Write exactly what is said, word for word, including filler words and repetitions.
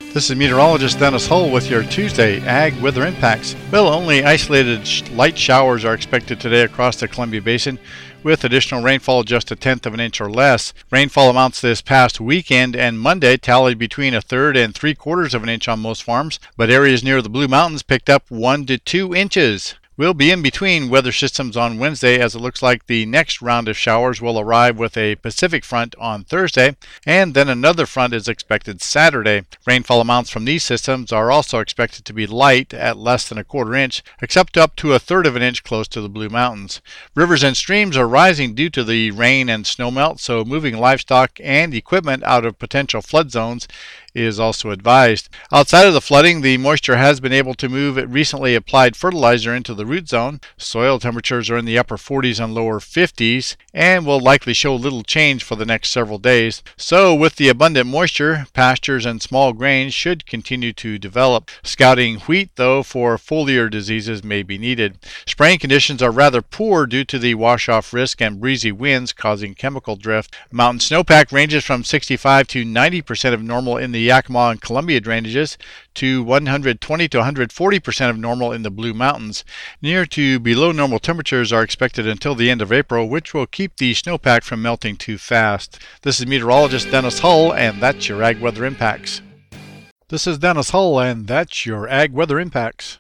This is meteorologist Dennis Hull with your Tuesday Ag Weather Impacts. Well, only isolated sh- light showers are expected today across the Columbia Basin, with additional rainfall just a tenth of an inch or less. Rainfall amounts this past weekend and Monday tallied between a third and three quarters of an inch on most farms, but areas near the Blue Mountains picked up one to two inches. We'll be in between weather systems on Wednesday, as it looks like the next round of showers will arrive with a Pacific front on Thursday, and then another front is expected Saturday. Rainfall amounts from these systems are also expected to be light at less than a quarter inch, except up to a third of an inch close to the Blue Mountains. Rivers and streams are rising due to the rain and snowmelt, so moving livestock and equipment out of potential flood zones is also advised. Outside of the flooding, the moisture has been able to move recently applied fertilizer into the root zone. Soil temperatures are in the upper forties and lower fifties and will likely show little change for the next several days. So with the abundant moisture, pastures and small grains should continue to develop. Scouting wheat, though, for foliar diseases may be needed. Spraying conditions are rather poor due to the wash-off risk and breezy winds causing chemical drift. Mountain snowpack ranges from sixty-five to ninety percent of normal in the Yakima and Columbia drainages to one hundred twenty to one hundred forty percent of normal in the Blue Mountains. Near to below normal temperatures are expected until the end of April, which will keep the snowpack from melting too fast. This is meteorologist Dennis Hull, and that's your Ag Weather Impacts. This is Dennis Hull, and that's your Ag Weather Impacts.